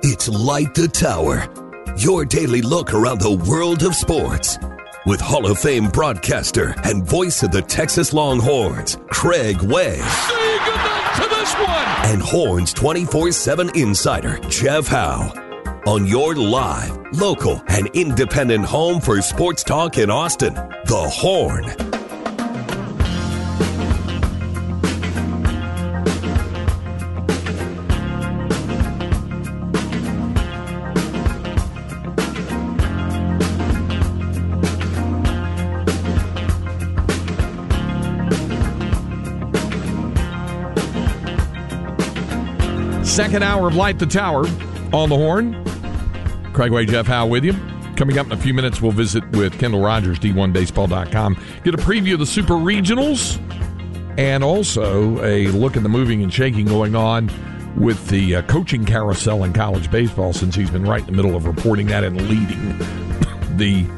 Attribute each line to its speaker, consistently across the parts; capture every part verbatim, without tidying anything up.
Speaker 1: It's Light the Tower, your daily look around the world of sports. With Hall of Fame broadcaster and voice of the Texas Longhorns, Craig Way.
Speaker 2: Say goodnight to this one!
Speaker 1: And Horns twenty-four seven insider, Jeff Howe. On your live, local, and independent home for sports talk in Austin, The Horn.
Speaker 3: Second hour of Light the Tower on the Horn. Craig Way, Jeff Howe with you. Coming up in a few minutes, we'll visit with Kendall Rogers, D one baseball dot com. Get a preview of the Super Regionals and also a look at the moving and shaking going on with the uh, coaching carousel in college baseball, since he's been right in the middle of reporting that and leading the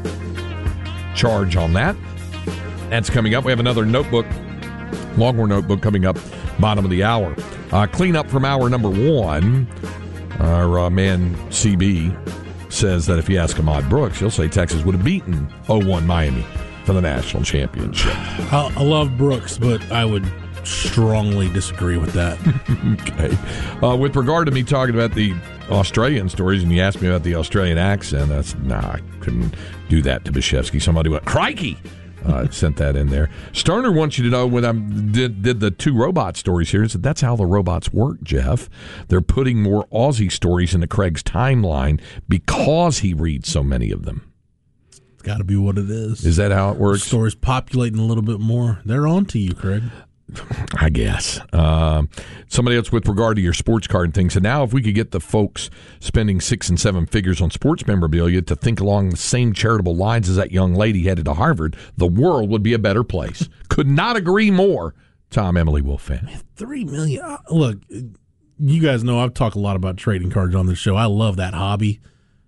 Speaker 3: charge on that. That's coming up. We have another notebook, Longhorn notebook, coming up bottom of the hour. Uh, clean up from hour number one. Our uh, man C B says that if you ask Ahmad Brooks, he'll say Texas would have beaten oh one Miami for the national championship.
Speaker 4: I, I love Brooks, but I would strongly disagree with that.
Speaker 3: Okay. Uh, with regard to me talking about the Australian stories, and you asked me about the Australian accent, that's, nah, I couldn't do that to Bishevsky. Somebody went, crikey! Uh, sent that in there. Sterner wants you to know, when I did, did the two robot stories here, said that's how the robots work, Jeff. They're putting more Aussie stories into Craig's timeline because he reads so many of them.
Speaker 4: It's got to be what it is.
Speaker 3: Is that how it works?
Speaker 4: Stories populating a little bit more. They're on to you, Craig.
Speaker 3: I guess. Uh, somebody else with regard to your sports card and things. And now if we could get the folks spending six and seven figures on sports memorabilia to think along the same charitable lines as that young lady headed to Harvard, the world would be a better place. Could not agree more. Tom Emily Wolf fan.
Speaker 4: Three million. Uh, look, you guys know I've talked a lot about trading cards on this show. I love that hobby.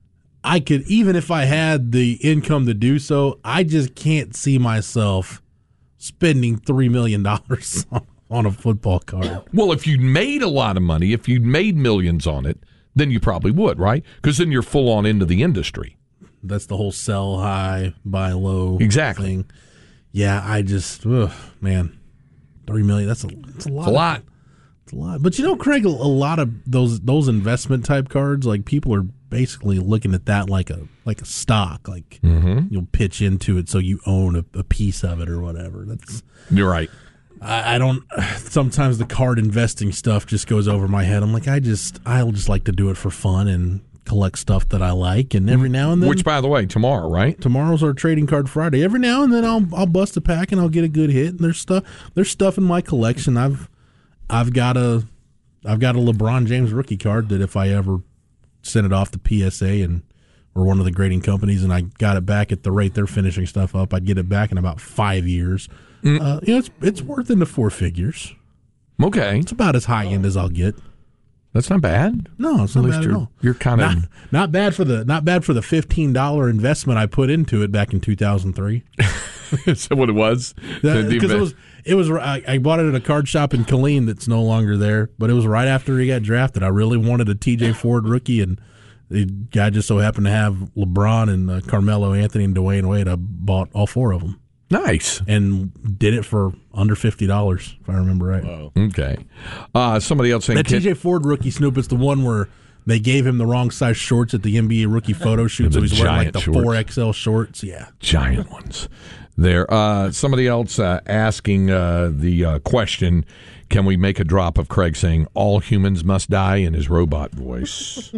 Speaker 4: I could, even if I had the income to do so, I just can't see myself spending three million dollars on, on a football card.
Speaker 3: Well, if you'd made a lot of money, if you'd made millions on it, then you probably would, right? Because then you're full on into the industry.
Speaker 4: That's the whole sell high, buy low
Speaker 3: exactly.
Speaker 4: thing. Yeah, I just, ugh, man, three million dollars, that's a, that's a lot.
Speaker 3: It's a lot.
Speaker 4: It's a lot. But you know, Craig, a, a lot of those those investment type cards, like people are basically looking at that like a like a stock, like
Speaker 3: mm-hmm.
Speaker 4: you'll pitch into it so you own a, a piece of it or whatever. That's
Speaker 3: You're right.
Speaker 4: I, I don't. Sometimes the card investing stuff just goes over my head. I'm like, I just I'll just like to do it for fun and collect stuff that I like, and every now and then.
Speaker 3: Which, by the way, tomorrow, right?
Speaker 4: Tomorrow's our trading card Friday. Every now and then I'll I'll bust a pack and I'll get a good hit. And there's stuff there's stuff in my collection. I've I've got a I've got a LeBron James rookie card that if I ever sent it off to P S A and or one of the grading companies, and I got it back at the rate they're finishing stuff up, I'd get it back in about five years. Mm. Uh, you know, it's it's worth into four figures.
Speaker 3: Okay,
Speaker 4: it's about as high end as I'll get.
Speaker 3: That's not bad.
Speaker 4: No, it's not bad at all.
Speaker 3: You're kind of
Speaker 4: not, not bad for the not bad for the fifteen dollar investment I put into it back in two thousand three.
Speaker 3: Is that what it was?
Speaker 4: Because it was it was I, I bought it at a card shop in Killeen that's no longer there, but it was right after he got drafted. I really wanted a T J Ford rookie, and the guy just so happened to have LeBron and uh, Carmelo Anthony and Dwayne Wade. I bought all four of them.
Speaker 3: Nice.
Speaker 4: And did it for under fifty dollars, if I remember right.
Speaker 3: Wow. Okay. Uh, somebody else saying
Speaker 4: that T J Ford rookie, Snoop, is the one where they gave him the wrong size shorts at the N B A rookie photo shoot, so he's wearing like the shorts. four X L shorts. Yeah.
Speaker 3: Giant ones. There. Uh, somebody else uh, asking uh, the uh, question, can we make a drop of Craig saying all humans must die in his robot voice?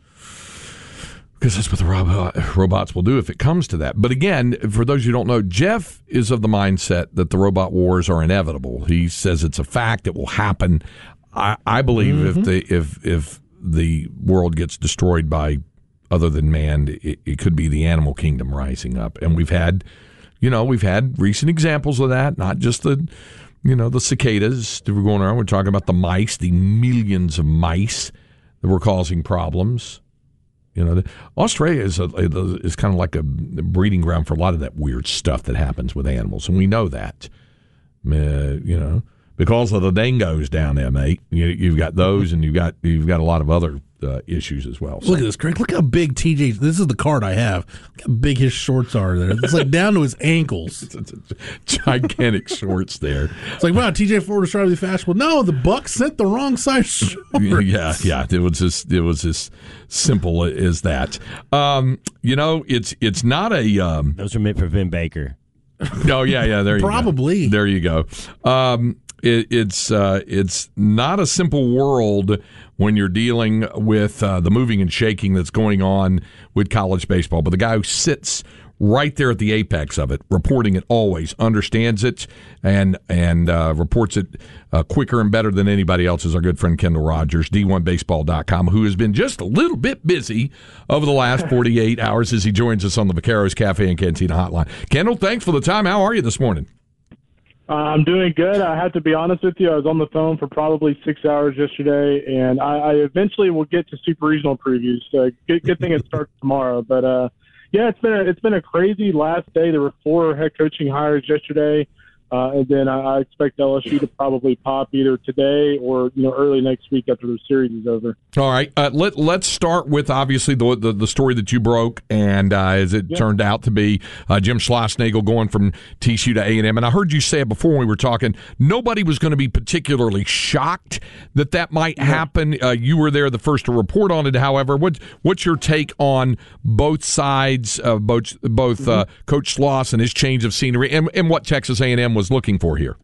Speaker 3: Because that's what the robot, robots will do if it comes to that. But again, for those who don't know, Jeff is of the mindset that the robot wars are inevitable. He says it's a fact; it will happen. I, I believe mm-hmm. if the if if the world gets destroyed by other than man, it, it could be the animal kingdom rising up. And we've had, you know, we've had recent examples of that. Not just the, you know, the cicadas that were going around. We're talking about the mice, the millions of mice that were causing problems. You know, Australia is a, is kind of like a breeding ground for a lot of that weird stuff that happens with animals, and we know that. Uh, you know, because of the dingoes down there, mate. You, you've got those, and you've got you've got a lot of other uh, issues as well. So.
Speaker 4: Look at this, Craig. Look how big T J. This is the card I have. Look how big his shorts are there. It's like down to his ankles.
Speaker 3: It's, it's, it's gigantic shorts there.
Speaker 4: It's like, wow, T J Ford was trying to be fashionable. No, the Bucks sent the wrong size shorts.
Speaker 3: Yeah, yeah. It was just it was as simple as that. Um, you know, it's it's not a. Um,
Speaker 5: Those are meant for Vin Baker.
Speaker 3: Oh yeah, yeah. There you
Speaker 4: Probably.
Speaker 3: go. There you go. Um, it, it's uh, it's not a simple world when you're dealing with uh, the moving and shaking that's going on with college baseball. But the guy who sits right there at the apex of it, reporting it always, understands it, and and uh, reports it uh, quicker and better than anybody else is our good friend Kendall Rogers, D one baseball dot com, who has been just a little bit busy over the last forty-eight hours as he joins us on the Vaqueros Cafe and Cantina Hotline. Kendall, thanks for the time. How are you this morning?
Speaker 6: Uh, I'm doing good. I have to be honest with you. I was on the phone for probably six hours yesterday, and I, I eventually will get to super regional previews. So good, good thing it starts tomorrow. But uh, yeah, it's been a, it's been a crazy last day. There were four head coaching hires yesterday, uh, and then I, I expect L S U to probably pop either today or you know early next week after the series is over.
Speaker 3: All right, uh, let let's start with obviously the the, the story that you broke, and uh, as it yeah. turned out to be uh, Jim Schlossnagle going from T C U to A and M. And I heard you say it before when we were talking. Nobody was going to be particularly shocked that that might yeah. happen. Uh, you were there the first to report on it. However, what what's your take on both sides of both both mm-hmm. uh, Coach Schloss and his change of scenery, and, and what Texas A and M was looking for here?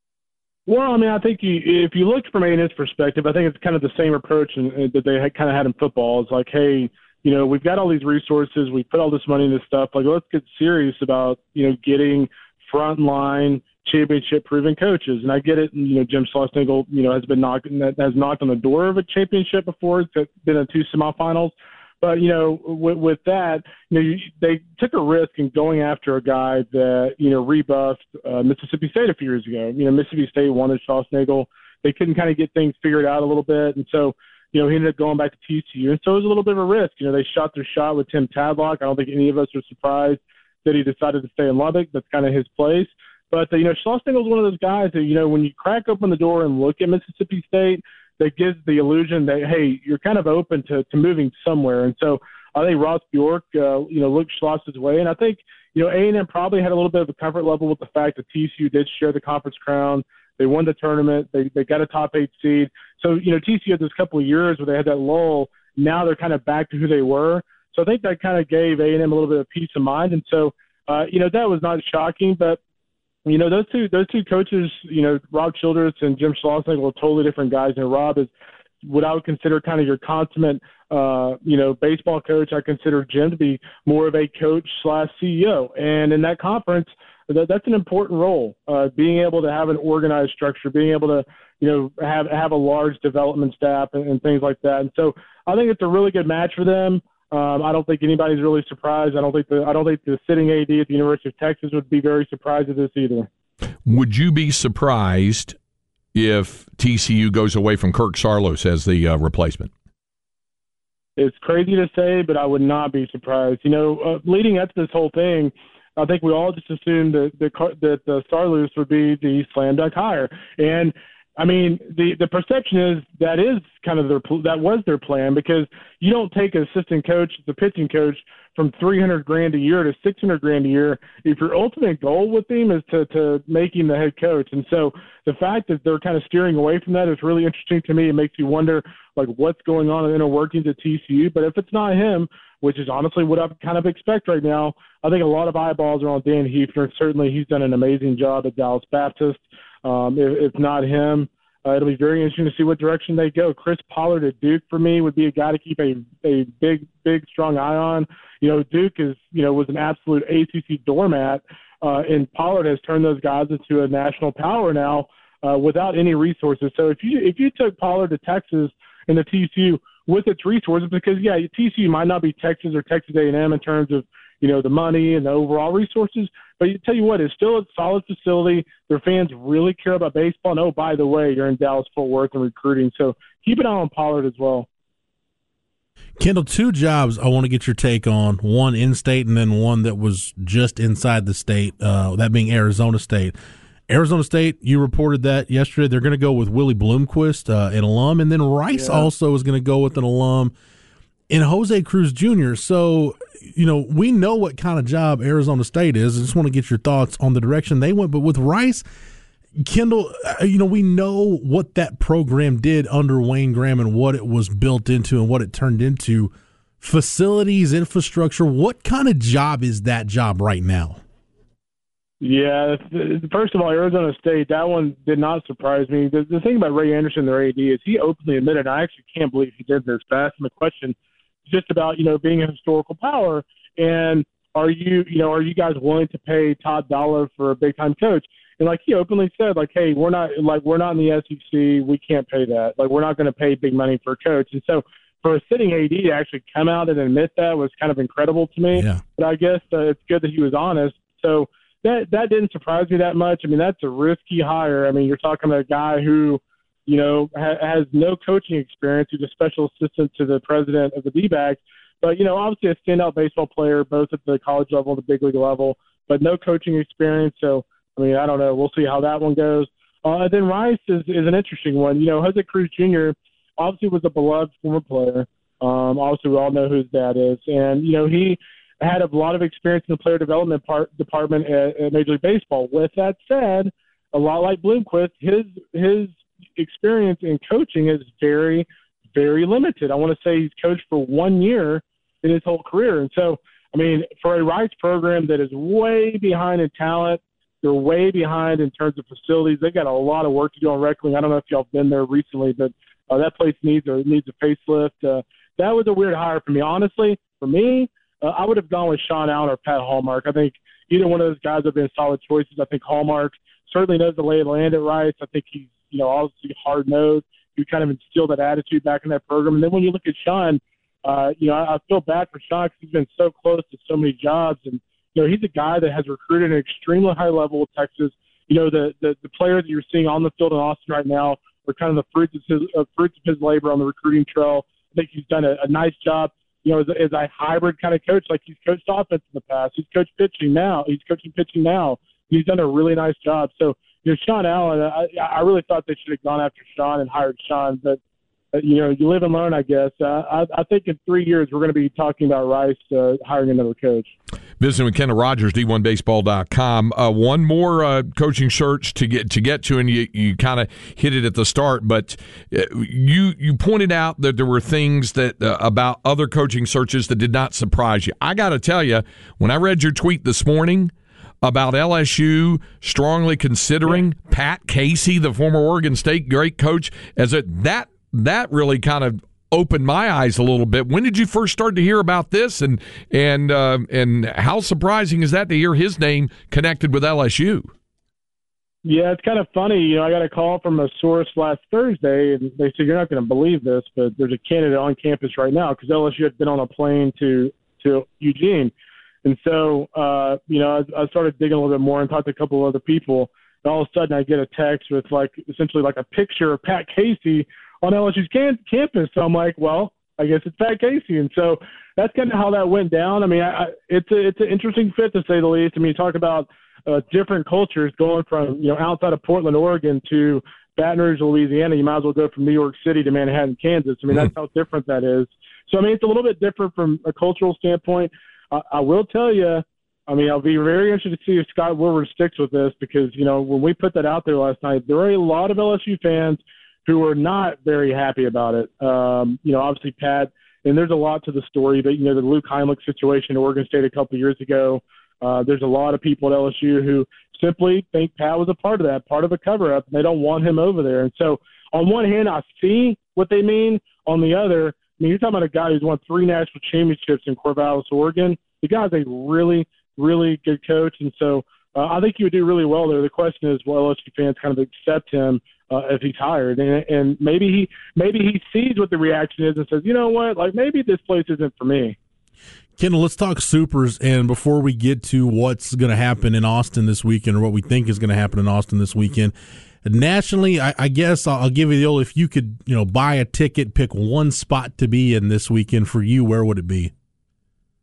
Speaker 6: Well, I mean, I think you, if you looked from A and M's perspective, I think it's kind of the same approach in, in, that they had, kind of had in football. It's like, hey, you know, we've got all these resources, we put all this money into stuff. Like, let's get serious about, you know, getting frontline championship-proven coaches. And I get it. You know, Jim Schlossnagle, you know, has been knocking has knocked on the door of a championship before. It's been in two semifinals. But, you know, with, with that, you know, you, they took a risk in going after a guy that, you know, rebuffed uh, Mississippi State a few years ago. You know, Mississippi State wanted Schlossnagle. They couldn't kind of get things figured out a little bit. And so, you know, he ended up going back to T C U. And so it was a little bit of a risk. You know, they shot their shot with Tim Tadlock. I don't think any of us are surprised that he decided to stay in Lubbock. That's kind of his place. But, uh, you know, Schlossnagle is one of those guys that, you know, when you crack open the door and look at Mississippi State, that gives the illusion that, hey, you're kind of open to, to moving somewhere. And so I think Ross Bjork, uh, you know, looked Schloss's way. And I think, you know, A and M probably had a little bit of a comfort level with the fact that T C U did share the conference crown. They won the tournament. They they got a top eight seed. So, you know, T C U had this couple of years where they had that lull. Now they're kind of back to who they were. So I think that kind of gave A and M a little bit of peace of mind. And so, uh, you know, that was not shocking. But, you know, those two those two coaches, you know, Rob Childress and Jim Schlossnagle were totally different guys. And Rob is what I would consider kind of your consummate, uh, you know, baseball coach. I consider Jim to be more of a coach slash C E O. And in that conference, that, that's an important role, uh, being able to have an organized structure, being able to, you know, have have a large development staff and, and things like that. And so I think it's a really good match for them. Um, I don't think anybody's really surprised. I don't think the I don't think the sitting A D at the University of Texas would be very surprised at this either.
Speaker 3: Would you be surprised if T C U goes away from Kirk Saarloos as the uh, replacement?
Speaker 6: It's crazy to say, but I would not be surprised. You know, uh, leading up to this whole thing, I think we all just assumed that that, that uh, Saarloos would be the slam dunk hire. And I mean, the, the perception is that is kind of their that was their plan, because you don't take an assistant coach, the pitching coach, from three hundred grand a year to six hundred grand a year if your ultimate goal with him is to, to making the head coach. And so the fact that they're kind of steering away from that is really interesting to me. It makes you wonder, like, what's going on in the inner workings at T C U. But if it's not him, which is honestly what I kind of expect right now, I think a lot of eyeballs are on Dan Hefner. Certainly he's done an amazing job at Dallas Baptist. Um, if, if not him, uh, it'll be very interesting to see what direction they go. Chris Pollard at Duke, for me, would be a guy to keep a, a big, big, strong eye on. You know, Duke is, you know, was an absolute A C C doormat, uh, and Pollard has turned those guys into a national power now uh, without any resources. So if you if you took Pollard to Texas and the T C U with its resources, because, yeah, T C U might not be Texas or Texas A and M in terms of, you know, the money and the overall resources, but you tell you what, it's still a solid facility. Their fans really care about baseball. And, oh, by the way, you're in Dallas-Fort Worth and recruiting. So keep an eye on Pollard as well.
Speaker 4: Kendall, two jobs I want to get your take on, one in-state and then one that was just inside the state, uh, that being Arizona State. Arizona State, you reported that yesterday. They're going to go with Willie Bloomquist, uh, an alum, and then Rice
Speaker 6: yeah.
Speaker 4: also is going to go with an alum in Jose Cruz Junior So, you know, we know what kind of job Arizona State is. I just want to get your thoughts on the direction they went. But with Rice, Kendall, you know, we know what that program did under Wayne Graham and what it was built into and what it turned into. Facilities, infrastructure, what kind of job is that job right now?
Speaker 6: Yeah, first of all, Arizona State, that one did not surprise me. The, the thing about Ray Anderson, their A D, is he openly admitted, and I actually can't believe he did this, but I asked him a question just about, you know, being a historical power, and are you, you know, are you guys willing to pay Todd Dollar for a big-time coach? And, like, he openly said, like, hey, we're not, like, we're not in the S E C. We can't pay that. Like, we're not going to pay big money for a coach. And so for a sitting A D to actually come out and admit that was kind of incredible to me.
Speaker 4: Yeah.
Speaker 6: But I guess uh, it's good that he was honest. So that that didn't surprise me that much. I mean, that's a risky hire. I mean, you're talking about a guy who, you know, ha- has no coaching experience. He's a special assistant to the president of the D-backs. But, you know, obviously a standout baseball player, both at the college level and the big league level, but no coaching experience. So, I mean, I don't know. We'll see how that one goes. Uh, and then Rice is, is an interesting one. You know, Jose Cruz Junior obviously was a beloved former player. Um, obviously, we all know who his dad is. And, you know, he had a lot of experience in the player development part, department at, at Major League Baseball. With that said, a lot like Bloomquist, his his experience in coaching is very, very limited. I want to say he's coached for one year in his whole career. And so, I mean, for a Rice program that is way behind in talent, they're way behind in terms of facilities. They got a lot of work to do on rec wing. I don't know if y'all have been there recently, but uh, that place needs a needs a facelift. Uh, that was a weird hire for me. Honestly, for me, uh, I would have gone with Sean Allen or Pat Hallmark. I think either one of those guys have been solid choices. I think Hallmark certainly knows the lay of the land at Rice. I think he's, you know, obviously hard-nosed. He kind of instilled that attitude back in that program. And then when you look at Sean, uh, you know, I, I feel bad for Sean because he's been so close to so many jobs. And, you know, he's a guy that has recruited at an extremely high level of Texas. You know, the, the, the players that you're seeing on the field in Austin right now are kind of the fruits of his, uh, fruits of his labor on the recruiting trail. I think he's done a, a nice job, you know, as a, as a hybrid kind of coach. Like, he's coached offense in the past. He's coached pitching now. He's coaching pitching now. He's done a really nice job. So, you know, Sean Allen, I, I really thought they should have gone after Sean and hired Sean. But, uh, you know, you live and learn, I guess. Uh, I, I think in three years we're going to be talking about Rice uh, hiring another coach.
Speaker 3: Visiting with Kendall Rogers, D one baseball dot com. Uh, one more uh, coaching search to get to get to, and you, you kind of hit it at the start. But uh, you you pointed out that there were things that uh, about other coaching searches that did not surprise you. I got to tell you, when I read your tweet this morning about L S U strongly considering yeah. Pat Casey, the former Oregon State great coach, as a, that that really kind of opened my eyes a little bit. When did you first start to hear about this, and and uh, and how surprising is that to hear his name connected with L S U?
Speaker 6: Yeah, it's kind of funny. You know, I got a call from a source last Thursday, and they said, you're not going to believe this, but there's a candidate on campus right now, because L S U had been on a plane to to Eugene. And so, uh, you know, I, I started digging a little bit more and talked to a couple of other people. And all of a sudden I get a text with, like, essentially like a picture of Pat Casey on L S U's can- campus. So I'm like, well, I guess it's Pat Casey. And so that's kind of how that went down. I mean, I, I, it's a, it's an interesting fit, to say the least. I mean, you talk about uh, different cultures going from, you know, outside of Portland, Oregon to Baton Rouge, Louisiana. You might as well go from New York City to Manhattan, Kansas. I mean, that's how different that is. So, I mean, it's a little bit different from a cultural standpoint. I, I will tell you, I mean, I'll be very interested to see if Scott Woodward sticks with this, because, you know, when we put that out there last night, there were a lot of L S U fans who were not very happy about it. Um, you know, obviously Pat, and there's a lot to the story, but, you know, the Luke Heimlich situation at Oregon State a couple of years ago, uh, there's a lot of people at L S U who simply think Pat was a part of that, part of a cover-up, and they don't want him over there. And so on one hand, I see what they mean. On the other, I mean, you're talking about a guy who's won three national championships in Corvallis, Oregon. The guy's a really, really good coach, and so uh, I think he would do really well there. The question is, will L S U fans kind of accept him uh, if he's hired? And, and maybe he maybe he sees what the reaction is and says, you know what, like, maybe this place isn't for me.
Speaker 4: Kendall, let's talk Supers. And before we get to what's going to happen in Austin this weekend, or what we think is going to happen in Austin this weekend, nationally, I, I guess I'll, I'll give you the old, if you could, you know, buy a ticket, pick one spot to be in this weekend for you, where would it be?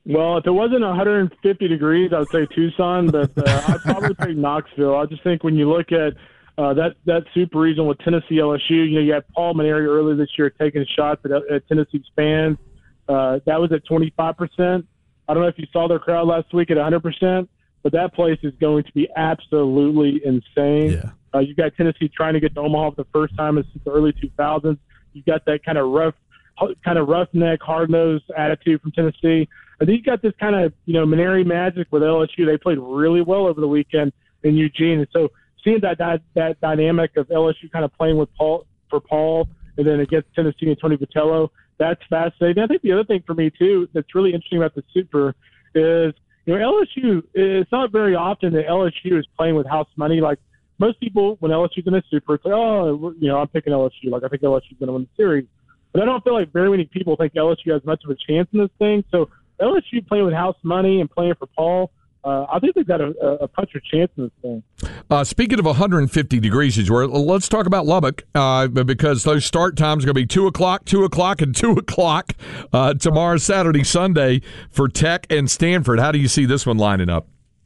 Speaker 6: Well, if it wasn't one hundred fifty degrees, I would say Tucson, but uh, I'd probably take Knoxville. I just think when you look at uh, that that super regional with Tennessee L S U, you know, you had Paul Maneri earlier this year taking shots at, at Tennessee's fans. Uh, that was at twenty-five percent. I don't know if you saw their crowd last week at one hundred percent, but that place is going to be absolutely insane.
Speaker 4: Yeah.
Speaker 6: Uh, you've got Tennessee trying to get to Omaha for the first time since the early two thousands. You've got that kind of rough, kind of roughneck, hard-nosed attitude from Tennessee. And then you got this kind of, you know, Maneri magic with L S U. They played really well over the weekend in Eugene. And so seeing that that, that dynamic of L S U kind of playing with Paul for Paul and then against Tennessee and Tony Vitello, that's fascinating. I think the other thing for me, too, that's really interesting about the Super is, you know, L S U, it's not very often that L S U is playing with house money. Like, most people, when L S U's in a Super, it's like, oh, you know, I'm picking L S U. Like, I think L S U's going to win the series. But I don't feel like very many people think L S U has much of a chance in this thing. So L S U playing with house money and playing for Paul, uh, I think they've got a, a punch or chance in this thing.
Speaker 3: Uh, speaking of one hundred fifty degrees, let's talk about Lubbock uh, because those start times are going to be two o'clock, two o'clock, and two o'clock uh, tomorrow, Saturday, Sunday for Tech and Stanford. How do you see this one lining up?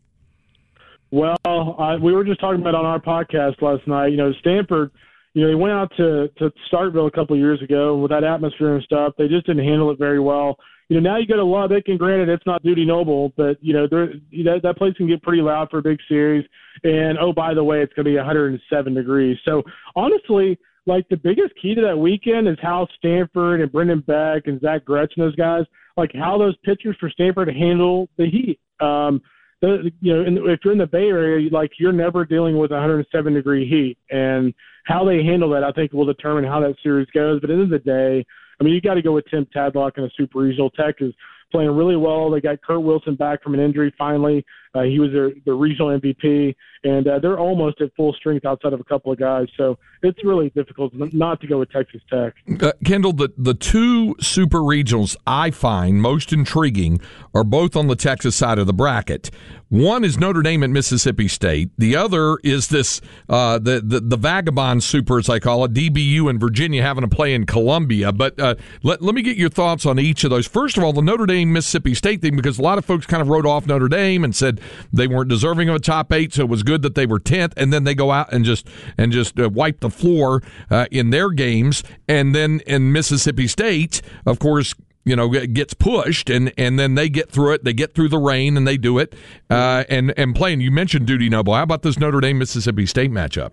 Speaker 6: Well, uh, we were just talking about on our podcast last night, you know, Stanford, you know, they went out to, to Starkville a couple of years ago with that atmosphere and stuff. They just didn't handle it very well. You know, now you go to Lubbock, and granted, it's not Dudy Noble, but, you know, that, that place can get pretty loud for a big series. And, oh, by the way, it's going to be one hundred seven degrees. So, honestly, like, the biggest key to that weekend is how Stanford and Brendan Beck and Zach Gretsch and those guys, like, how those pitchers for Stanford handle the heat. Um, the, you know, in, if you're in the Bay Area, like, you're never dealing with one hundred seven degree heat. And how they handle that, I think, will determine how that series goes. But at the end of the day, I mean, you got to go with Tim Tadlock in a super regional. Tech is playing really well. They got Kurt Wilson back from an injury finally. Uh, he was their, their regional M V P, and uh, they're almost at full strength outside of a couple of guys. So it's really difficult not to go with Texas Tech.
Speaker 3: Uh, Kendall, the, the two super regionals I find most intriguing are both on the Texas side of the bracket. One is Notre Dame at Mississippi State. The other is this uh, the, the the vagabond super, as I call it, D B U and Virginia having to play in Columbia. But uh, let, let me get your thoughts on each of those. First of all, the Notre Dame-Mississippi State thing, because a lot of folks kind of wrote off Notre Dame and said they weren't deserving of a top eight, so it was good that they were tenth, and then they go out and just and just uh, wipe the floor uh, in their games. And then in Mississippi State, of course, you know, gets pushed, and, and then they get through it. They get through the rain, and they do it. Uh, and, and playing, you mentioned Dudy Noble. How about this Notre Dame-Mississippi State matchup?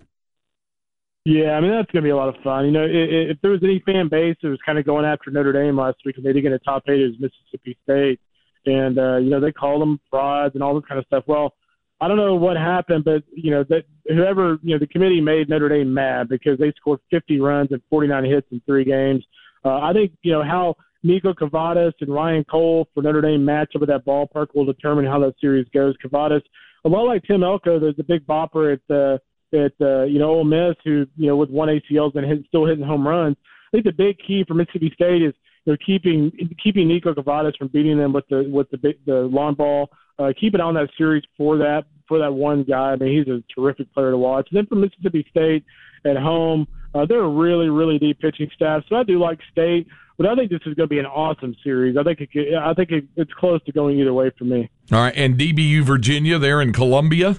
Speaker 6: Yeah, I mean, that's going to be a lot of fun. You know, if, if there was any fan base that was kind of going after Notre Dame last week and they didn't get a top eight, it was Mississippi State. And, uh, you know, they called them frauds and all this kind of stuff. Well, I don't know what happened, but, you know, that whoever, you know, the committee made Notre Dame mad because they scored fifty runs and forty-nine hits in three games. Uh, I think, you know, how Nico Cavadas and Ryan Cole for Notre Dame match up at that ballpark will determine how that series goes. Cavadas, a lot like Tim Elko, there's a big bopper at uh, at uh, you know Ole Miss, who you know with one A C L's and hit, still hitting home runs. I think the big key for Mississippi State is you know keeping keeping Nico Cavadas from beating them with the with the the long ball. Uh, keep it on that series for that for that one guy. I mean, he's a terrific player to watch. And then for Mississippi State at home, uh, they're a really really deep pitching staff. So I do like State. But I think this is going to be an awesome series. I think it, I think it, it's close to going either way for me.
Speaker 3: All right, and D B U Virginia there in Columbia?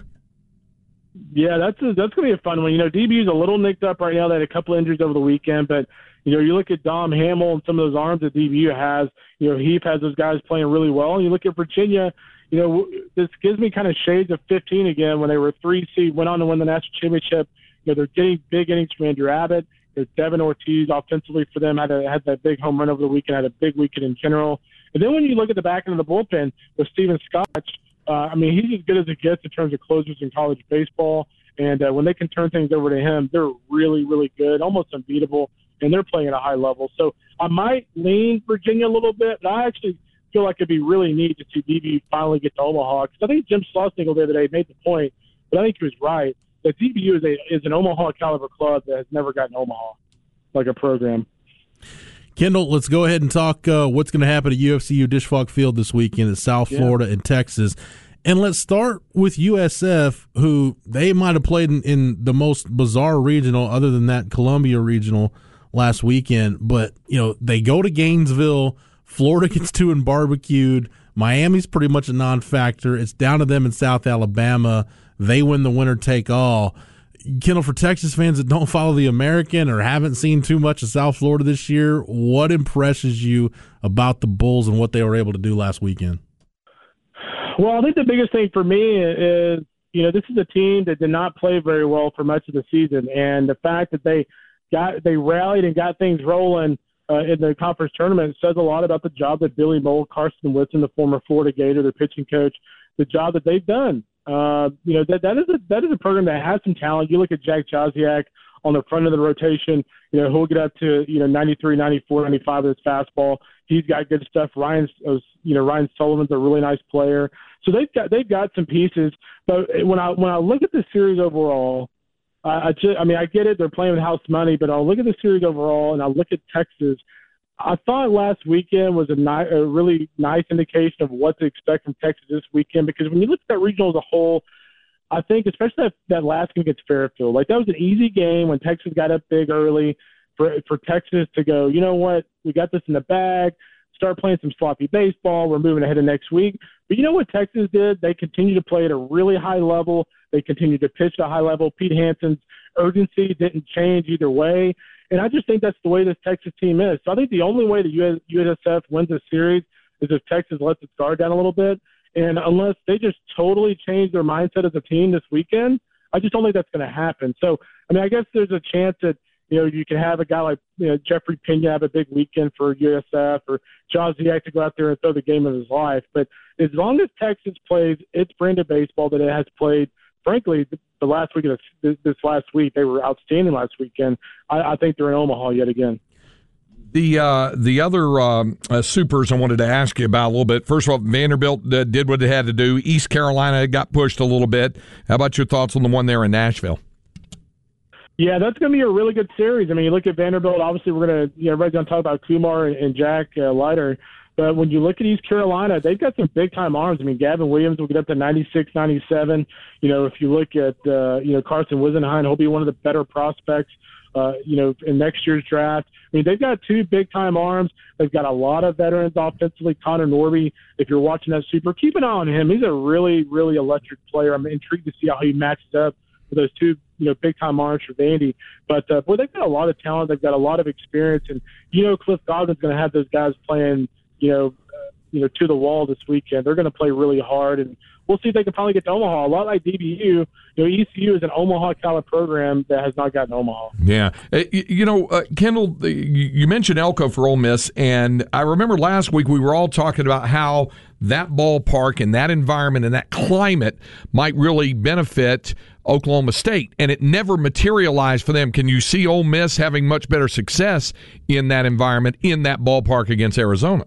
Speaker 6: Yeah, that's a, that's going to be a fun one. You know, D B U's a little nicked up right now. They had a couple injuries over the weekend, but you know, you look at Dom Hamill and some of those arms that D B U has. You know, Heath has those guys playing really well. And you look at Virginia. You know, this gives me kind of shades of fifteen again when they were three seed, went on to win the national championship. You know, they're getting big innings from Andrew Abbott. There's Devin Ortiz offensively for them, had a, had that big home run over the weekend, had a big weekend in general. And then when you look at the back end of the bullpen with Steven Scotch, uh, I mean, he's as good as it gets in terms of closers in college baseball. And uh, when they can turn things over to him, they're really, really good, almost unbeatable, and they're playing at a high level. So I might lean Virginia a little bit, but I actually feel like it'd be really neat to see D B U finally get to Omaha. Because I think Jim Schlossnagle the other day made the point, but I think he was right. That D B U is a is an Omaha caliber club that has never gotten Omaha like a program.
Speaker 4: Kendall, let's go ahead and talk uh, what's going to happen at U F C U Disch-Falk Field this weekend at South
Speaker 6: yeah.
Speaker 4: Florida and Texas. And let's start with U S F, who they might have played in, in the most bizarre regional other than that Columbia regional last weekend. But, you know, they go to Gainesville. Florida gets to and barbecued. Miami's pretty much a non-factor. It's down to them in South Alabama. They win the winner take all. Kendall, for Texas fans that don't follow the American or haven't seen too much of South Florida this year, what impresses you about the Bulls and what they were able to do last weekend?
Speaker 6: Well, I think the biggest thing for me is, you know, this is a team that did not play very well for much of the season, and the fact that they got they rallied and got things rolling uh, in the conference tournament says a lot about the job that Billy Moll, Carson Whitson, the former Florida Gator, their pitching coach, the job that they've done. Uh, you know, that that is a that is a program that has some talent. You look at Jack Josiak on the front of the rotation, you know, he'll get up to, you know, ninety-three, ninety-four, ninety-five with his fastball. He's got good stuff. Ryan's, you know, Ryan Sullivan's a really nice player. So they've got they've got some pieces. But when I when I look at the series overall, I, I just I mean I get it, they're playing with house money, but I'll look at the series overall and I'll look at Texas. I thought last weekend was a, ni- a really nice indication of what to expect from Texas this weekend, because when you look at that regional as a whole, I think especially that, that last game against Fairfield, like that was an easy game when Texas got up big early for for Texas to go, you know what, we got this in the bag, start playing some sloppy baseball, we're moving ahead of next week. But you know what Texas did? They continued to play at a really high level. They continued to pitch at a high level. Pete Hansen's urgency didn't change either way. And I just think that's the way this Texas team is. So I think the only way that U S F wins this series is if Texas lets its guard down a little bit. And unless they just totally change their mindset as a team this weekend, I just don't think that's going to happen. So, I mean, I guess there's a chance that, you know, you can have a guy like, you know, Jeffrey Pena have a big weekend for U S F, or Josiak to go out there and throw the game of his life. But as long as Texas plays its brand of baseball that it has played, frankly, the last week of this, this last week, they were outstanding last weekend. I, I think they're in Omaha yet again.
Speaker 3: The uh, the other um, uh, supers I wanted to ask you about a little bit. First of all, Vanderbilt uh, did what it had to do. East Carolina got pushed a little bit. How about your thoughts on the one there in Nashville?
Speaker 6: Yeah, that's going to be a really good series. I mean, you look at Vanderbilt, obviously we're going to, you know, everybody's going to talk about Kumar and, and Jack uh, Leiter. But when you look at East Carolina, they've got some big-time arms. I mean, Gavin Williams will get up to ninety-six, ninety-seven. You know, if you look at, uh, you know, Carson Wisenheim, he'll be one of the better prospects, uh, you know, in next year's draft. I mean, they've got two big-time arms. They've got a lot of veterans offensively. Connor Norby, if you're watching that super, keep an eye on him. He's a really, really electric player. I'm intrigued to see how he matches up with those two, you know, big-time arms for Vandy. But, uh, boy, they've got a lot of talent. They've got a lot of experience. And, you know, Cliff Godwin's going to have those guys playing, you know, uh, you know, to the wall this weekend. They're going to play really hard, and we'll see if they can finally get to Omaha. A lot like D B U, you know, E C U is an Omaha-caliber program that has not gotten Omaha.
Speaker 3: Yeah. Uh, you, you know, uh, Kendall, uh, you mentioned Elko for Ole Miss, and I remember last week we were all talking about how that ballpark and that environment and that climate might really benefit Oklahoma State, and it never materialized for them. Can you see Ole Miss having much better success in that environment, in that ballpark against Arizona?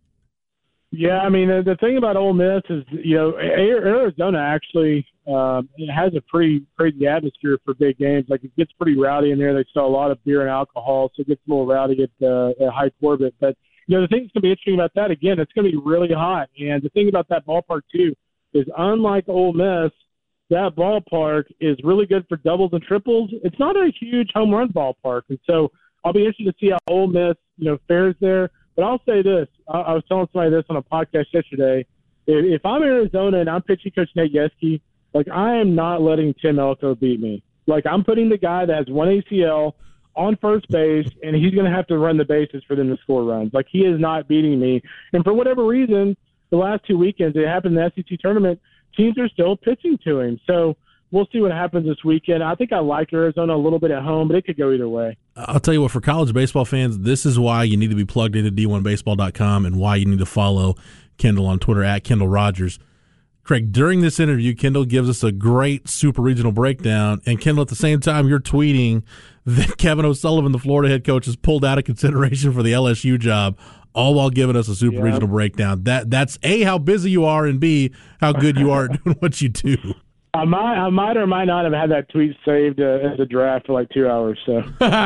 Speaker 6: Yeah, I mean, the, the thing about Ole Miss is, you know, Arizona actually um, it has a pretty crazy atmosphere for big games. Like, it gets pretty rowdy in there. They sell a lot of beer and alcohol, so it gets a little rowdy at, uh, at High Corbett. But, you know, the thing that's going to be interesting about that, again, it's going to be really hot. And the thing about that ballpark, too, is unlike Ole Miss, that ballpark is really good for doubles and triples. It's not a huge home run ballpark. And so I'll be interested to see how Ole Miss, you know, fares there. But I'll say this. I, I was telling somebody this on a podcast yesterday. If, if I'm Arizona and I'm pitching Coach Nate Yeske, like, I am not letting Tim Elko beat me. Like, I'm putting the guy that has one A C L on first base, and he's going to have to run the bases for them to score runs. Like, he is not beating me. And for whatever reason, the last two weekends, it happened in the S E C tournament, teams are still pitching to him. So we'll see what happens this weekend. I think I like Arizona a little bit at home, but it could go either way.
Speaker 4: I'll tell you what, for college baseball fans, this is why you need to be plugged into D one baseball dot com and why you need to follow Kendall on Twitter at Kendall Rogers. Craig, during this interview, Kendall gives us a great super regional breakdown, and Kendall, at the same time, you're tweeting that Kevin O'Sullivan, the Florida head coach, is pulled out of consideration for the L S U job, all while giving us a super yeah. regional breakdown. That That's, A, how busy you are, and B, how good you are at doing what you do.
Speaker 6: I might, I might or might not have had that tweet saved uh, as a draft for like two hours. So,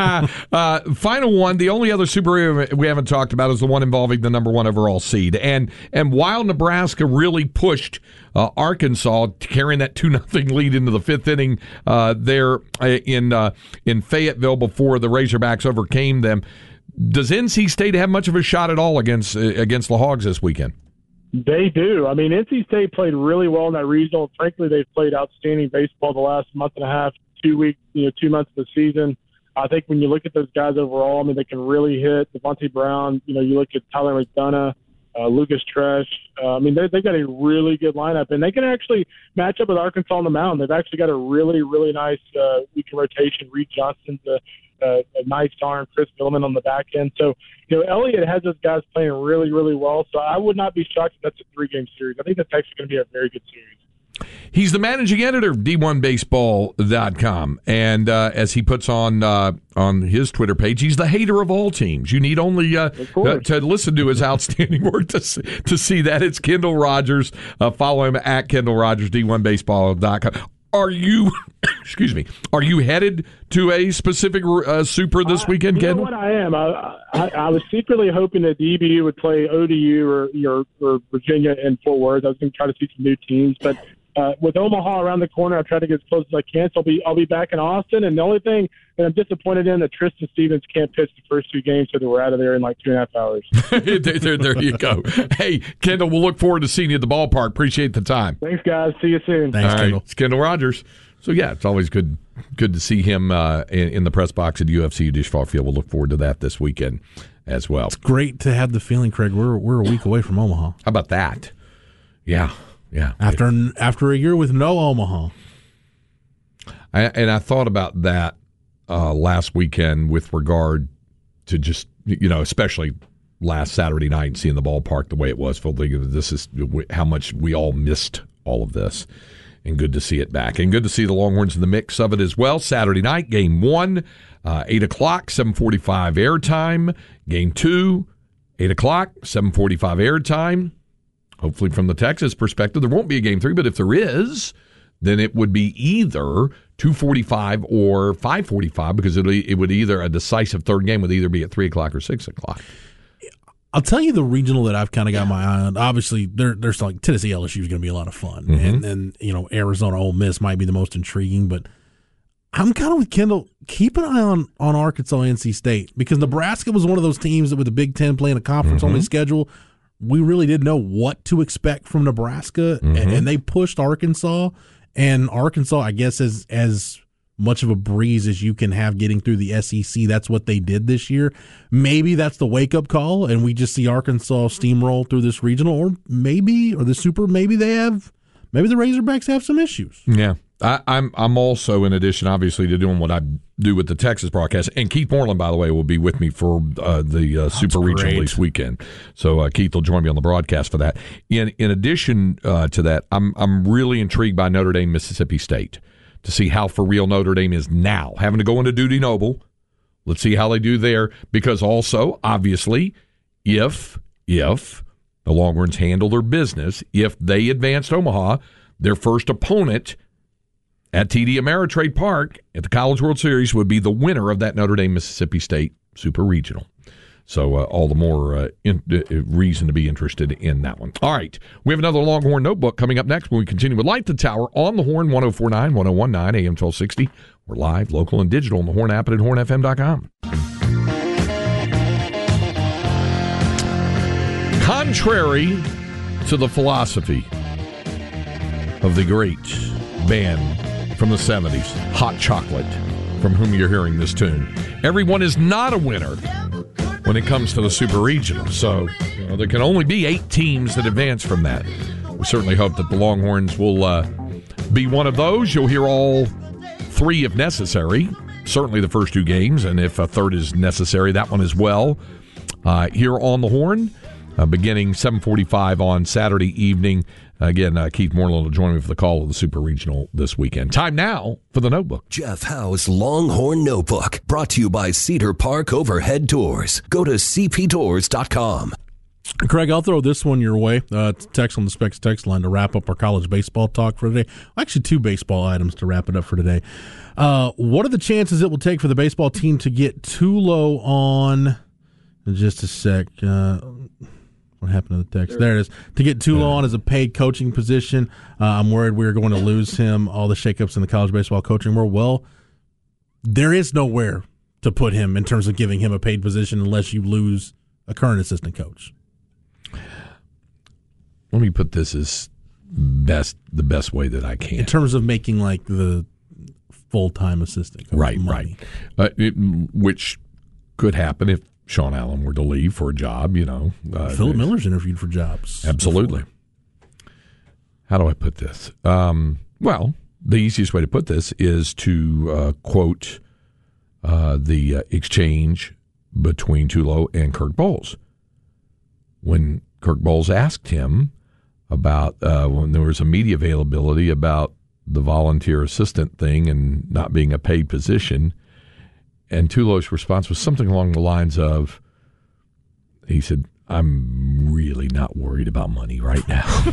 Speaker 3: uh, final one. The only other Super we haven't talked about is the one involving the number one overall seed. And and while Nebraska really pushed uh, Arkansas, carrying that two nothing lead into the fifth inning uh, there in uh, in Fayetteville before the Razorbacks overcame them, does N C State have much of a shot at all against uh, against the Hogs this weekend?
Speaker 6: They do. I mean, N C State played really well in that regional. Frankly, they've played outstanding baseball the last month and a half, two weeks, you know, two months of the season. I think when you look at those guys overall, I mean, they can really hit. Devontae Brown, you know, you look at Tyler McDonough, uh, Lucas Tresh. Uh, I mean, they, they've got a really good lineup, and they can actually match up with Arkansas on the mound. They've actually got a really, really nice uh, weekend rotation. Reed Johnston's a, a, a nice arm, Chris Gilliman on the back end. So, you know, Elliott has those guys playing really, really well. So I would not be shocked if that's a three-game series. I think that's actually going to be a very good series.
Speaker 3: He's the managing editor of D one baseball dot com, and uh, as he puts on uh, on his Twitter page, he's the hater of all teams. You need only uh, uh, to listen to his outstanding work to see, to see that. It's Kendall Rogers. Uh, follow him at Kendall Rogers, D one baseball dot com. Are you, excuse me, are you headed to a specific uh, super this weekend,
Speaker 6: I, you
Speaker 3: Kendall?
Speaker 6: know what I am? I, I, I was secretly hoping that the E B U would play O D U or, or, or Virginia in Fort Worth. I was going to try to see some new teams, but uh, with Omaha around the corner, I've tried to get as close as I can. So I'll be I'll be back in Austin, and the only thing that I'm disappointed in that Tristan Stevens can't pitch the first two games, so that we're out of there in like two and a half hours.
Speaker 3: there, there, there you go. Hey, Kendall, we'll look forward to seeing you at the ballpark. Appreciate the time.
Speaker 6: Thanks, guys. See you soon.
Speaker 4: Thanks,
Speaker 3: All
Speaker 4: Kendall.
Speaker 3: right, it's Kendall Rogers. So, yeah, it's always good good to see him uh, in, in the press box at U F C Disch-Falk Field. We'll look forward to that this weekend as well.
Speaker 4: It's great to have the feeling, Craig, we're we're a week away from Omaha.
Speaker 3: How about that? Yeah, yeah.
Speaker 4: After after a year with no Omaha.
Speaker 3: I, and I thought about that uh, last weekend with regard to just, you know, especially last Saturday night and seeing the ballpark the way it was. This is how much we all missed all of this. And good to see it back. And good to see the Longhorns in the mix of it as well. Saturday night, game one, uh, eight o'clock, seven forty-five airtime. Game two, eight o'clock, seven forty-five airtime. Hopefully from the Texas perspective, there won't be a game three, but if there is, then it would be either two forty-five or five forty-five, because it it would either, a decisive third game would either be at three o'clock or six o'clock.
Speaker 4: I'll tell you the regional that I've kind of got my eye on. Obviously, there, there's like Tennessee L S U is going to be a lot of fun,
Speaker 3: Mm-hmm.
Speaker 4: and and you know Arizona Ole Miss might be the most intriguing. But I'm kind of with Kendall. Keep an eye on on Arkansas N C State, because Nebraska was one of those teams that with the Big Ten playing a conference only mm-hmm. schedule, we really didn't know what to expect from Nebraska, mm-hmm. and, and they pushed Arkansas. And Arkansas, I guess, as as much of a breeze as you can have getting through the S E C. That's what they did this year. Maybe that's the wake-up call, and we just see Arkansas steamroll through this regional, or maybe, or the Super, maybe they have, maybe the Razorbacks have some issues.
Speaker 3: Yeah. I, I'm I'm also, in addition, obviously, to doing what I do with the Texas broadcast, and Keith Moreland, by the way, will be with me for uh, the uh, Super Regional this weekend. So uh, Keith will join me on the broadcast for that. In in addition uh, to that, I'm I'm really intrigued by Notre Dame, Mississippi State, to see how for real Notre Dame is now, having to go into Dudy Noble. Let's see how they do there, because also, obviously, if if the Longhorns handle their business, if they advance to Omaha, their first opponent at T D Ameritrade Park at the College World Series would be the winner of that Notre Dame Mississippi State Super Regional. So uh, all the more uh, in, uh, reason to be interested in that one. All right, we have another Longhorn Notebook coming up next when we continue with Light the Tower on the Horn, one oh four point nine, one oh one point nine, A M twelve sixty. We're live, local, and digital on the Horn app and at horn f m dot com. Contrary to the philosophy of the great band from the seventies, Hot Chocolate, from whom you're hearing this tune, everyone is not a winner when it comes to the Super Regional. So, you know, there can only be eight teams that advance from that. We certainly hope that the Longhorns will uh, be one of those. You'll hear all three if necessary, certainly the first two games, and if a third is necessary, that one as well. Uh, here on the Horn, uh, beginning seven forty-five on Saturday evening. Again, uh, Keith Moreland will join me for the call of the Super Regional this weekend. Time now for the Notebook.
Speaker 1: Jeff Howe's Longhorn Notebook, brought to you by Cedar Park Overhead Doors. Go to c p doors dot com.
Speaker 4: Craig, I'll throw this one your way. Uh, text on the Specs text line to wrap up our college baseball talk for today. Actually, two baseball items to wrap it up for today. Uh, what are the chances it will take for the baseball team to get Tulo on? Just a sec. Uh, What happened to the text? There it is. To get Tulo on as a paid coaching position, uh, I'm worried we're going to lose him. All the shakeups in the college baseball coaching world. Well, there is nowhere to put him in terms of giving him a paid position unless you lose a current assistant coach.
Speaker 3: let me put this as best the best way that I can.
Speaker 4: In terms of making like the full-time assistant coach
Speaker 3: right,
Speaker 4: money.
Speaker 3: right, uh, it, which could happen if Sean Allen were to leave for a job, you know. Uh,
Speaker 4: Philip Miller's interviewed for jobs.
Speaker 3: Absolutely. Before. How do I put this? Um, well, the easiest way to put this is to uh, quote uh, the uh, exchange between Tulo and Kirk Bohls. When Kirk Bohls asked him about uh, when there was a media availability about the volunteer assistant thing and not being a paid position, and Tulo's response was something along the lines of, he said, "I'm really not worried about money right now."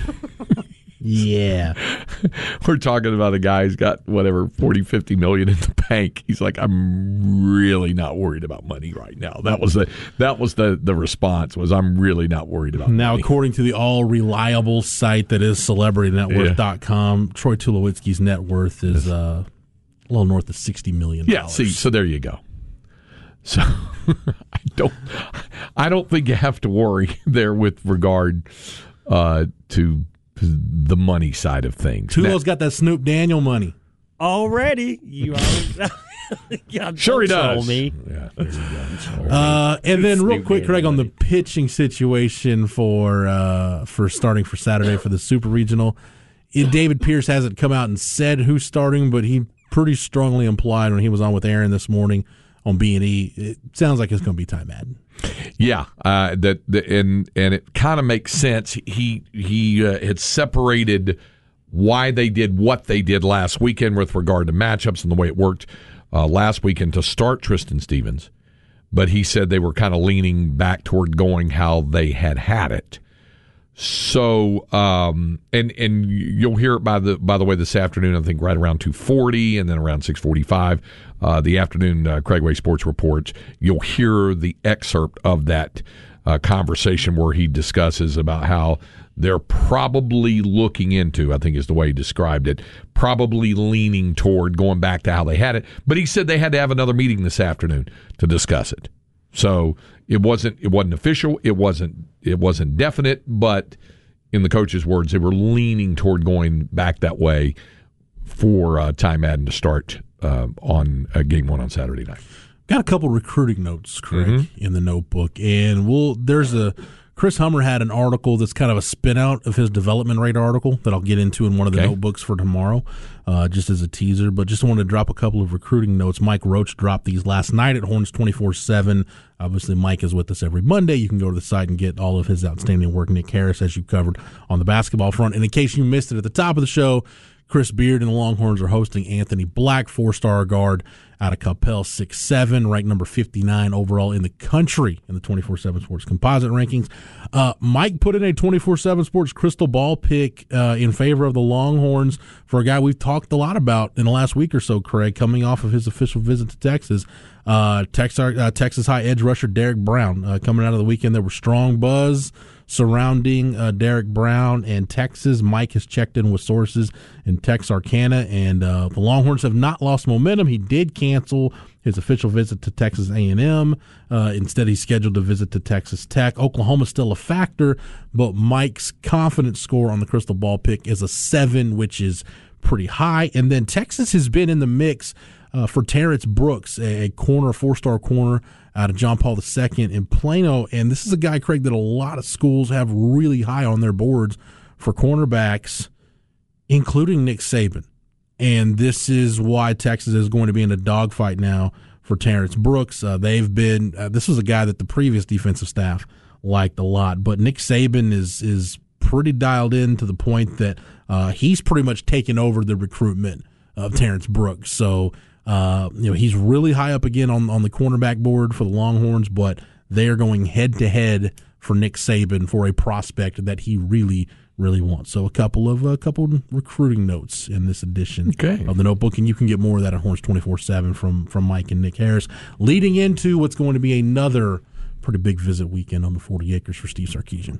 Speaker 4: Yeah.
Speaker 3: We're talking about a guy who's got whatever forty, fifty million in the bank. He's like, "I'm really not worried about money right now." That was the that was the, the response was, "I'm really not worried about
Speaker 4: now,
Speaker 3: money." Now,
Speaker 4: according to the all reliable site that is celebrity net worth dot com, yeah. Troy Tulowitzki's net worth is uh, a little north of sixty million dollars.
Speaker 3: Yeah, see, so there you go. So I don't I don't think you have to worry there with regard uh, to the money side of things.
Speaker 4: Tulo's got that Snoop Daniel money
Speaker 5: already. You always
Speaker 3: yeah, sure he does.
Speaker 5: Me.
Speaker 3: Yeah, there you go.
Speaker 4: Uh, and then, real
Speaker 5: Snoop
Speaker 4: quick, Craig,
Speaker 5: Daniel
Speaker 4: on the
Speaker 5: money.
Speaker 4: pitching situation for uh, for starting for Saturday for the Super Regional, it, David Pierce hasn't come out and said who's starting, but he pretty strongly implied when he was on with Aaron this morning on B and E, it sounds like it's going to be Ty Madden.
Speaker 3: Yeah, uh, that the, and and it kind of makes sense. He he uh, had separated why they did what they did last weekend with regard to matchups and the way it worked uh, last weekend to start Tristan Stevens, but he said they were kind of leaning back toward going how they had had it. So, um, and and you'll hear it by the by the way this afternoon. I think right around two forty, and then around six forty-five, uh, the afternoon uh, Craig Way Sports Reports. You'll hear the excerpt of that uh, conversation where he discusses about how they're probably looking into, I think is the way he described it, probably leaning toward going back to how they had it. But he said they had to have another meeting this afternoon to discuss it. So it wasn't it wasn't official, it wasn't it wasn't definite, but in the coach's words, they were leaning toward going back that way for uh, Ty Madden to start uh, on uh, game one on Saturday night.
Speaker 4: Got a couple recruiting notes, Craig, mm-hmm. in the notebook, and we'll there's a Chris Hummer had an article that's kind of a spin out of his development rate article that I'll get into in one of the okay. notebooks for tomorrow, uh, just as a teaser. But just wanted to drop a couple of recruiting notes. Mike Roach dropped these last night at Horns twenty-four seven. Obviously, Mike is with us every Monday. You can go to the site and get all of his outstanding work. Nick Harris, as you covered on the basketball front. And in case you missed it at the top of the show, Chris Beard and the Longhorns are hosting Anthony Black, four-star guard out of Coppell, six seven, ranked number fifty-nine overall in the country in the twenty-four seven Sports composite rankings. Uh, Mike put in a twenty-four seven Sports crystal ball pick uh, in favor of the Longhorns for a guy we've talked a lot about in the last week or so, Craig, coming off of his official visit to Texas. Uh, Texas, uh, Texas High edge rusher Derek Brown. Uh, coming out of the weekend, there was strong buzz surrounding uh, Derek Brown and Texas. Mike has checked in with sources in Texarkana, and uh, the Longhorns have not lost momentum. He did cancel his official visit to Texas A and M. Uh, instead, he's scheduled to visit to Texas Tech. Oklahoma's still a factor, but Mike's confidence score on the crystal ball pick is a seven, which is pretty high. And then Texas has been in the mix uh, for Terrence Brooks, a corner, four-star corner out of John Paul the Second in Plano. And this is a guy, Craig, that a lot of schools have really high on their boards for cornerbacks, including Nick Saban. And this is why Texas is going to be in a dogfight now for Terrence Brooks. Uh, they've been uh, – this was a guy that the previous defensive staff liked a lot. But Nick Saban is is pretty dialed in to the point that uh, he's pretty much taken over the recruitment of Terrence Brooks. So – Uh, you know, he's really high up again on, on the cornerback board for the Longhorns, but they are going head to head for Nick Saban for a prospect that he really, really wants. So a couple of a couple of recruiting notes in this edition
Speaker 3: okay.
Speaker 4: of the notebook, and you can get more of that at Horns twenty-four seven from from Mike and Nick Harris, leading into what's going to be another pretty big visit weekend on the forty acres for Steve Sarkisian.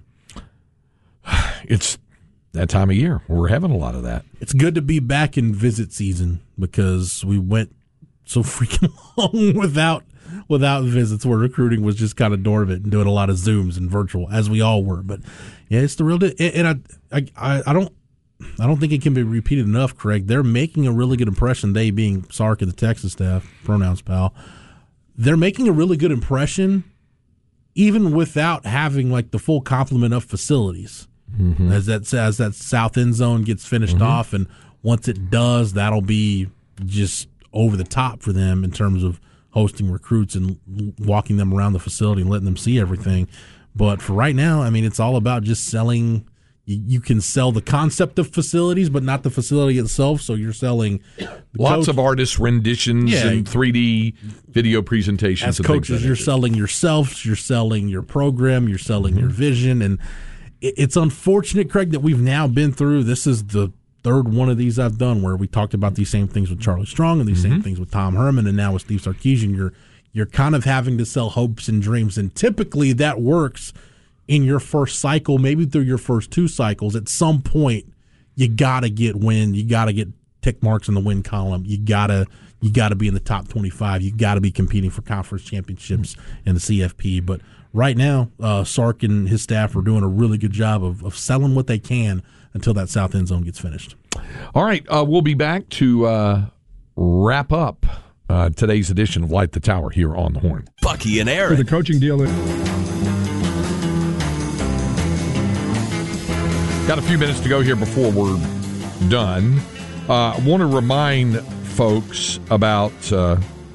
Speaker 3: It's that time of year. We're having a lot of that.
Speaker 4: It's good to be back in visit season because we went so freaking long without without visits, where recruiting was just kind of dormant and doing a lot of Zooms and virtual, as we all were. But yeah, it's the real deal. And I, I, I don't, I don't think it can be repeated enough, Craig. They're making a really good impression. They being Sark and the Texas staff, pronouns pal. They're making a really good impression, even without having like the full complement of facilities. Mm-hmm. As that as that south end zone gets finished mm-hmm. off, and once it does, that'll be just over the top for them in terms of hosting recruits and walking them around the facility and letting them see everything. But for right now, I mean, it's all about just selling. You, you can sell the concept of facilities, but not the facility itself. So you're selling
Speaker 3: lots
Speaker 4: coach.
Speaker 3: of artist renditions
Speaker 4: yeah.
Speaker 3: and three D video presentations.
Speaker 4: As coaches, you're selling yourself, you're selling your program, you're selling mm-hmm. your vision, and it's unfortunate, Craig, that we've now been through. This is the third one of these I've done where we talked about these same things with Charlie Strong and these mm-hmm. same things with Tom Herman, and now with Steve Sarkisian. You're you're kind of having to sell hopes and dreams, and typically that works in your first cycle, maybe through your first two cycles. At some point, you got to get win. You got to get tick marks in the win column. You gotta you got to be in the top twenty-five. You got to be competing for conference championships in the C F P, but. Right now, uh, Sark and his staff are doing a really good job of, of selling what they can until that south end zone gets finished.
Speaker 3: All right, uh, we'll be back to uh, wrap up uh, today's edition of Light the Tower here on the Horn.
Speaker 1: Bucky and Aaron.
Speaker 7: For the coaching deal.
Speaker 3: Got a few minutes to go here before we're done. Uh, I want to remind folks about uh,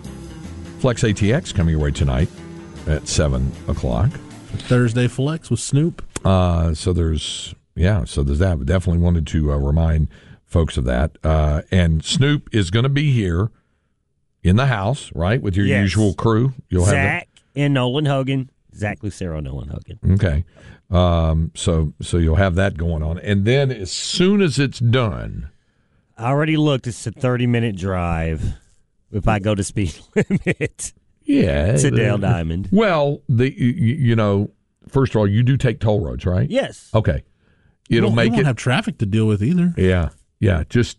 Speaker 3: Flex A T X coming your way tonight at seven o'clock.
Speaker 4: Thursday Flex with Snoop.
Speaker 3: Uh, so there's, yeah, so there's that. Definitely wanted to uh, remind folks of that. Uh, and Snoop is going to be here in the house, right, with your
Speaker 5: yes.
Speaker 3: usual crew. You'll
Speaker 5: Zach
Speaker 3: have that.
Speaker 5: and Nolan Hogan. Zach Lucero, Nolan Hogan.
Speaker 3: Okay. Um, so, so you'll have that going on. And then as soon as it's done.
Speaker 5: I already looked. It's a thirty-minute drive if I go to speed limit.
Speaker 3: Yeah.
Speaker 5: To Dale Diamond.
Speaker 3: Well, the you, you know, first of all, you do take toll roads, right?
Speaker 5: Yes.
Speaker 3: Okay. It'll
Speaker 4: well,
Speaker 3: make
Speaker 4: you won't
Speaker 3: it
Speaker 4: have traffic to deal with either.
Speaker 3: Yeah. Yeah. Just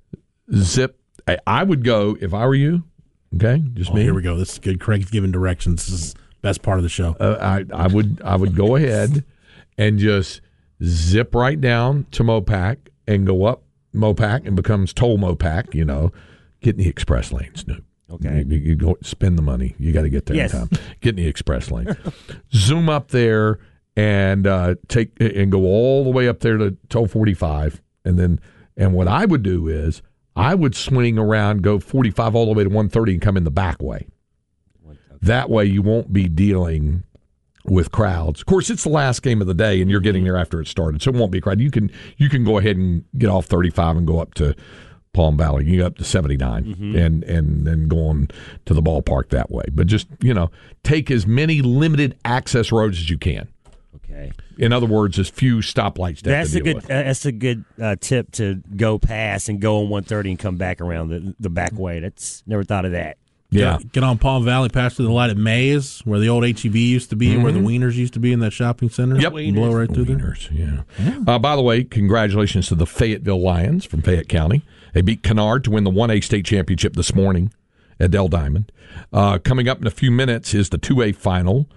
Speaker 3: zip. I, I would go if I were you. Okay. Just
Speaker 4: oh,
Speaker 3: me.
Speaker 4: Here we go. This is good. Craig's giving directions. This is the best part of the show.
Speaker 3: Uh, I, I would I would go ahead and just zip right down to Mopac and go up Mopac and becomes toll Mopac, you know, get in the express lane, Snoop.
Speaker 5: Okay.
Speaker 3: You, you go spend the money. You got to get there
Speaker 5: yes.
Speaker 3: in time. Get in the express lane. Zoom up there and uh, take and go all the way up there to toll forty-five, and then and what I would do is I would swing around, go forty-five all the way to one thirty, and come in the back way. Okay. That way, you won't be dealing with crowds. Of course, it's the last game of the day, and you're getting there after it started, so it won't be crowded. You can you can go ahead and get off thirty-five and go up to Palm Valley. You get up to seventy-nine mm-hmm. and and then go on to the ballpark that way. But just, you know, take as many limited access roads as you can.
Speaker 5: Okay.
Speaker 3: In other words, as few stoplights to
Speaker 5: that's
Speaker 3: have to
Speaker 5: a
Speaker 3: deal
Speaker 5: good.
Speaker 3: with.
Speaker 5: Uh, that's a good uh, tip to go past and go on one thirty and come back around the the back way. That's never thought of that.
Speaker 3: Yeah.
Speaker 4: Get, get on Palm Valley, pass through the light at Mays, where the old H E B used to be, mm-hmm. where the Wieners used to be in that shopping center.
Speaker 3: Yep.
Speaker 4: Blow right through
Speaker 3: Wieners,
Speaker 4: there.
Speaker 3: Yeah. yeah. Uh, by the way, congratulations to the Fayetteville Lions from Fayette County. They beat Kennard to win the one A state championship this morning at Dell Diamond. Uh, coming up in a few minutes is the two A final,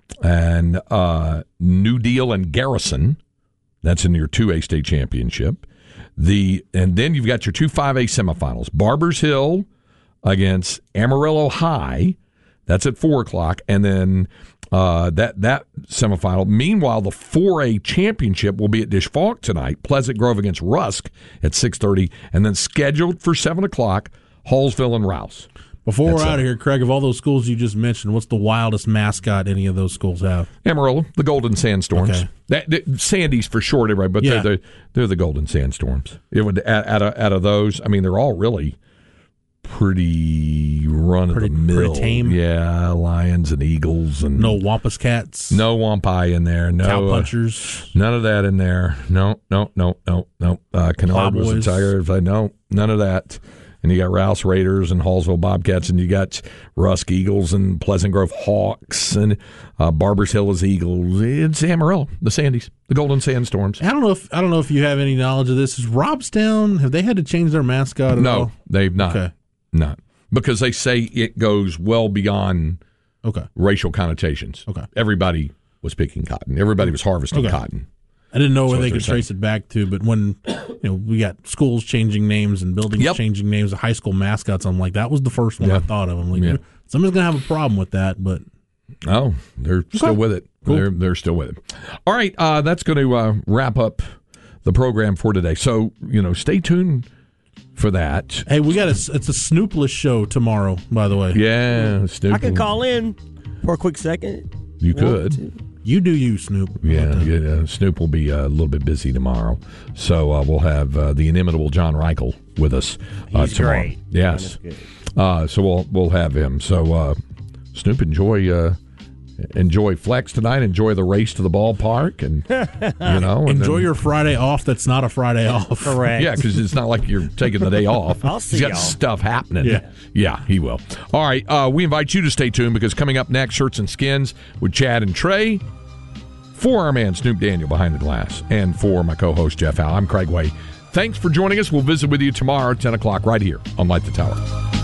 Speaker 3: and uh, New Deal and Garrison. That's in your two A state championship. The and then you've got your two five A semifinals. Barbers Hill against Amarillo High. That's at four o'clock, and then uh, that that semifinal. Meanwhile, the four A championship will be at Dish Falk tonight. Pleasant Grove against Rusk at six thirty, and then scheduled for seven o'clock, Hallsville and Rouse.
Speaker 4: Before
Speaker 3: That's
Speaker 4: we're out
Speaker 3: it.
Speaker 4: of here, Craig, of all those schools you just mentioned, what's the wildest mascot any of those schools have?
Speaker 3: Amarillo, the Golden Sandstorms.
Speaker 4: Okay.
Speaker 3: That, that, Sandy's for short, everybody, but
Speaker 4: Yeah.
Speaker 3: they're the they're the Golden Sandstorms. It would out, out, of, out of those, I mean, they're all really pretty run
Speaker 4: Pretty-
Speaker 3: of the mill.
Speaker 4: pretty tame.
Speaker 3: Yeah, Lions and Eagles and
Speaker 4: No Wampus Cats,
Speaker 3: no Wampai in there. No uh,
Speaker 4: Cowpunchers.
Speaker 3: none of that in there. No, no, no, no, no. Uh, Kennard was a
Speaker 4: Plowboys.
Speaker 3: Tiger. No, none of that. And you got Rouse Raiders and Hallsville Bobcats, and you got Rusk Eagles and Pleasant Grove Hawks and uh, Barbers Hill is Eagles. It's Amarillo, the Sandies, the Golden Sandstorms.
Speaker 4: I don't know if I don't know if you have any knowledge of this. Is Robstown, have they had to change their mascot at
Speaker 3: No,
Speaker 4: all?
Speaker 3: they've not.
Speaker 4: Okay.
Speaker 3: Not because they say it goes well beyond
Speaker 4: Okay.
Speaker 3: racial connotations.
Speaker 4: Okay.
Speaker 3: Everybody was picking cotton. Everybody was harvesting
Speaker 4: Okay.
Speaker 3: cotton.
Speaker 4: I didn't know
Speaker 3: That's
Speaker 4: where
Speaker 3: what
Speaker 4: they
Speaker 3: they're
Speaker 4: could trace
Speaker 3: saying.
Speaker 4: it back to, but when you know we got schools changing names and buildings
Speaker 3: Yep.
Speaker 4: changing names, the high school mascots, I'm like, that was the first one
Speaker 3: Yeah.
Speaker 4: I thought of. I'm like,
Speaker 3: Yeah.
Speaker 4: somebody's gonna have a problem with that, but
Speaker 3: Oh, they're still with it.
Speaker 4: Cool.
Speaker 3: They're they're still with it. All right, uh, that's going to uh, wrap up the program for today. So you know, stay tuned for that.
Speaker 4: hey, we got a, it's a Snoopless show tomorrow, by the way.
Speaker 3: Yeah, Snoop.
Speaker 5: I can call in for a quick second.
Speaker 3: You could.
Speaker 4: You do you, Snoop.
Speaker 3: Yeah, yeah. Snoop will be uh, a little bit busy tomorrow, so uh, we'll have uh, the inimitable John Reichel with us uh,
Speaker 5: He's
Speaker 3: tomorrow.
Speaker 5: great.
Speaker 3: Yes,
Speaker 5: That's
Speaker 3: uh, so we'll we'll have him. So uh, Snoop, enjoy uh, enjoy Flex tonight. Enjoy the race to the ballpark, and you know, and
Speaker 4: Enjoy
Speaker 3: then-
Speaker 4: your Friday off. That's not a Friday off.
Speaker 5: Correct.
Speaker 3: Yeah, because it's not like you're taking the day off.
Speaker 5: I'll see
Speaker 3: He's got
Speaker 5: y'all.
Speaker 3: stuff happening.
Speaker 4: Yeah.
Speaker 3: yeah, he will. All right, uh, we invite you to stay tuned because coming up next, Shirts and Skins with Chad and Trey. For our man Snoop Daniel behind the glass, and for my co-host Jeff Howe, I'm Craig Way. Thanks for joining us. We'll visit with you tomorrow at ten o'clock right here on Light the Tower.